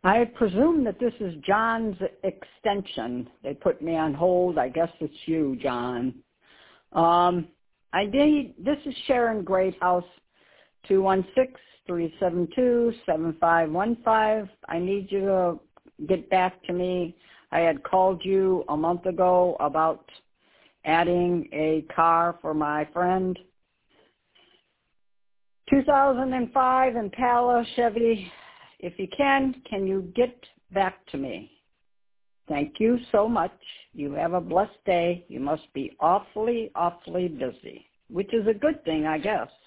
I presume that this is John's extension. They put me on hold. I guess it's you, John. This is Sharon Greathouse, 216-372-7515. I need you to get back to me. I had called you a month ago about adding a car for my friend. 2005 Impala Chevy. If you can you get back to me? Thank you so much. You have a blessed day. You must be awfully, awfully busy, which is a good thing, I guess.